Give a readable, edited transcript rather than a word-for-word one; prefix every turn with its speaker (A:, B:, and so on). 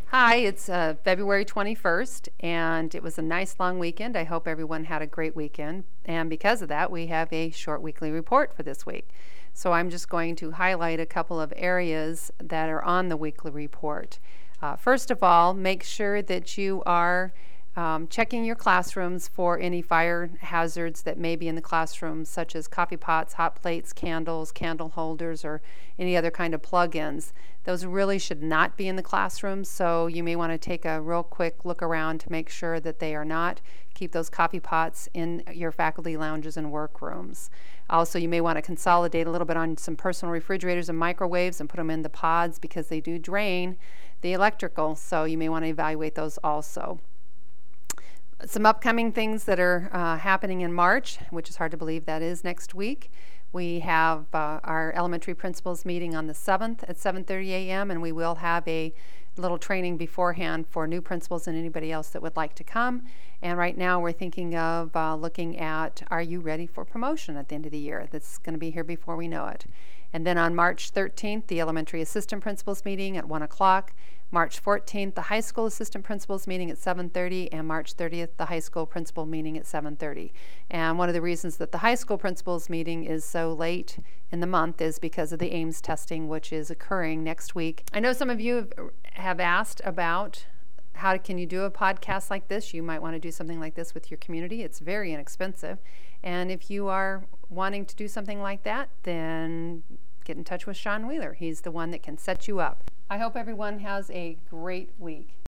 A: Hi, it's February 21st, and it was a nice long weekend. I hope everyone had a great weekend. And because of that, we have a short weekly report for this week. So I'm just going to highlight a couple of areas that are on the weekly report. First of all, make sure that you are checking your classrooms for any fire hazards that may be in the classrooms, such as coffee pots, hot plates, candles, candle holders, or any other kind of plug-ins. Those really should not be in the classrooms, so you may want to take a real quick look around to make sure that they are not. Keep those coffee pots in your faculty lounges and workrooms. Also, you may want to consolidate a little bit on some personal refrigerators and microwaves and put them in the pods because they do drain the electrical, so you may want to evaluate those also. Some upcoming things that are happening in March, which is hard to believe that is next week. We have our elementary principals meeting on the 7th at 7:30 a.m. and we will have a little training beforehand for new principals and anybody else that would like to come. And right now we're thinking of looking at, are you ready for promotion at the end of the year? That's going to be here before we know it. And then on March 13th, the elementary assistant principals meeting at 1 o'clock. March 14th, the high school assistant principals meeting at 7:30, and March 30th, the high school principal meeting at 7:30. And one of the reasons that the high school principals meeting is so late in the month is because of the Ames testing, which is occurring next week. I know some of you have asked about how can you do a podcast like this. You might want to do something like this with your community. It's very inexpensive. And if you are wanting to do something like that, then get in touch with Sean Wheeler. He's the one that can set you up. I hope everyone has a great week.